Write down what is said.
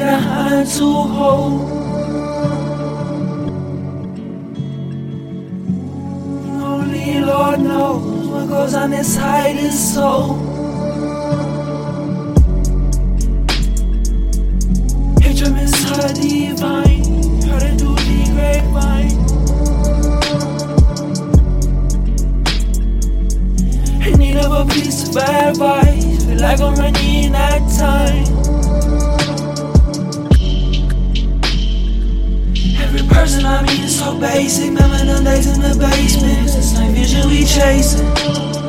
a hand to hold. Only Lord knows what goes on inside his soul. Hatred miss her divine, heard it through the grapevine. In need of a piece of advice, feel like I'm running out of time. Every person I meet is so basic, remember them days in the basement, this night vision we chasing.